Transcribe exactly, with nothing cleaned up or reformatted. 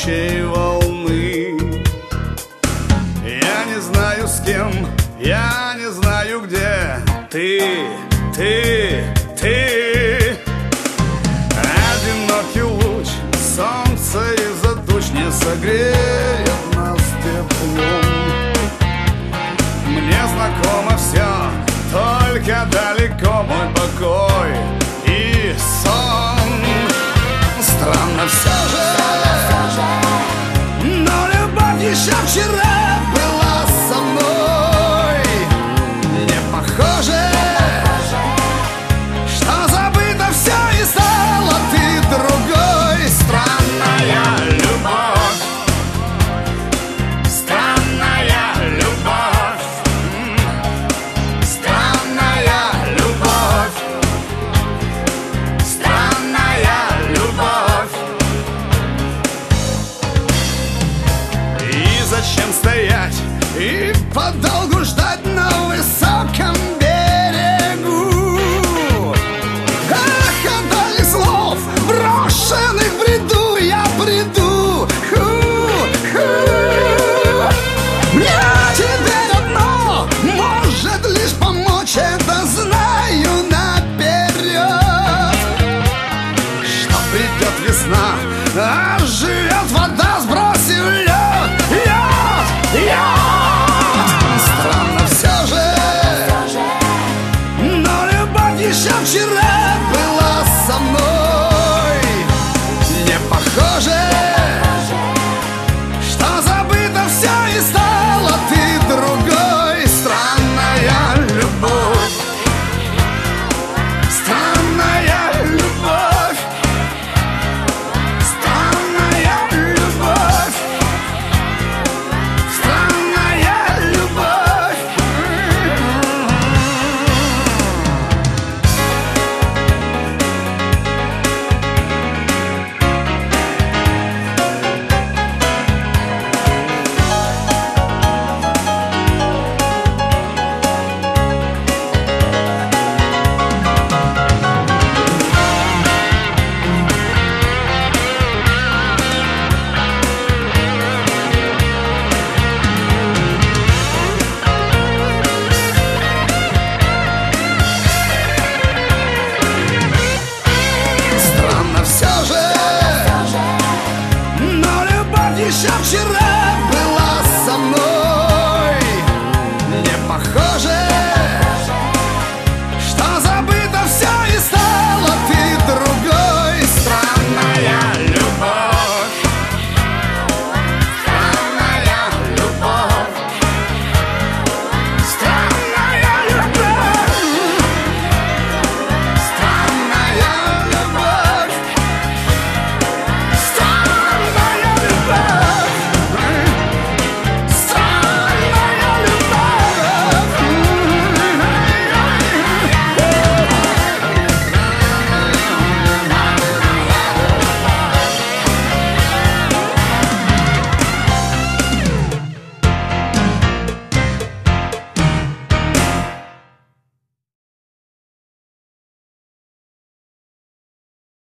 общей волны. Я не знаю с кем, я не знаю где. Ты, ты, ты. Одинокий луч солнца из-за туч не согреет нас теплом. Мне знакомо все, только далеко мой покой и сон. Странно все же, но любовь еще вчера была со мной. Не похоже, что забыто все и стала ты другой. Странная любовь, странная любовь, странная любовь, странная любовь. И зачем стоять и подолгу ждать на высоком берегу? Ах, отдали слов, брошенных в бреду, я приду. Ху-ху. Мне теперь одно может лишь помочь, это знаю наперед, что придет весна, а живет вода, сбросив лед, лед, лед. Странно все же, но любовь еще вчера была